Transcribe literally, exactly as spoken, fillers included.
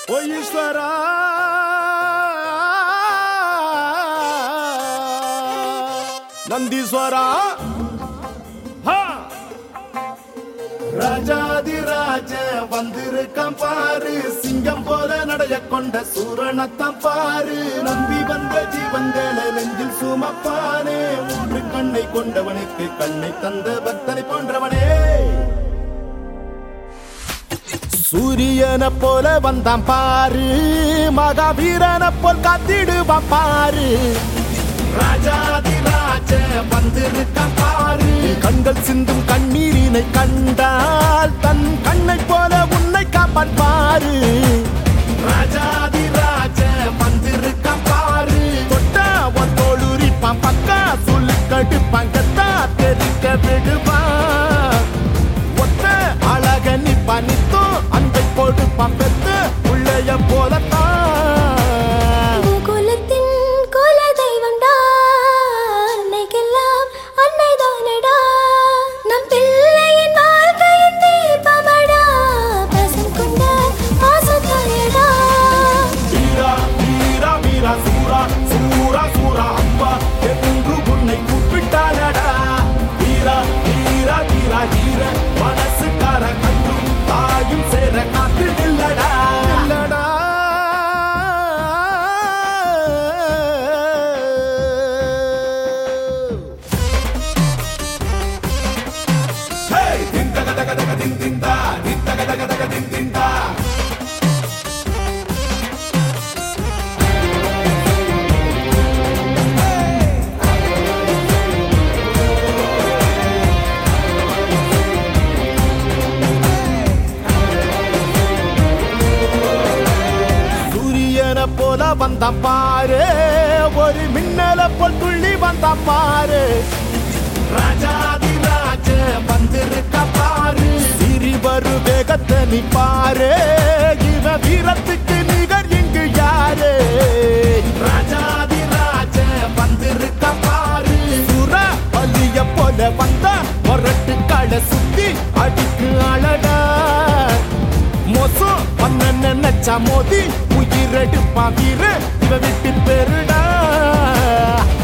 ஓ ஈஸ்வரா நந்தீஸ்வரா ராஜாதி ராஜ வந்திருக்கான் பாரு, சிங்கம் போல நடைய கொண்ட சூரணத்தான் பாரு, நம்பி வந்த ஜீவங்களை நெஞ்சில் சுமப்பானே, மூன்று கண்ணை கொண்டவனுக்கு கண்ணை தந்த பக்தனை போன்றவனே. சூரியனை போல வந்தான் பாரு, மகாவீரனை போல் காத்திடுவான் பாரு, ராஜாதி ராஜ வந்திருக்கான் பாரு, கண்கள் சிந்தும் கண்ணீரினை கண்டால் தன் கண்ணை போல உன்னை காப்பான் பாரு, ராஜாதி ராஜ வந்திருக்கான் பாரு, தொட்டா உன் தோளுரிப்பான், பக்கா சொல்லு கடுப்பான், கத்தா தெரிக்க விடுவான், ஒத்த அழக நிப்பா நித்தோ அன்பை கொடுப்பான், பெத்த உள்ளைய போலத்தான். மனசுக்கார கண்டும் தாயும் சேர காத்து நில்லடா நில்லடா. போல வந்தான் பாரு, ஒரு மின்னல போல் துள்ளி வந்தான் பாரு, ராஜாதி ராஜ வந்திருக்க பாரு, சிறிவரு வேகத்தை நீ பாரு, இவ வீரத்துக்கு நிகர் இங்கு யாரு, ராஜாதி ராஜ வந்திருக்க பாரு, சுர பலிய போல வந்த முரட்டு கடை சுத்தி அடிக்கு அழடா, மோசம் பண்ண நினைச்சா மோதி உயிரெடுப்பா வீர இவ விட்டு பெருடா.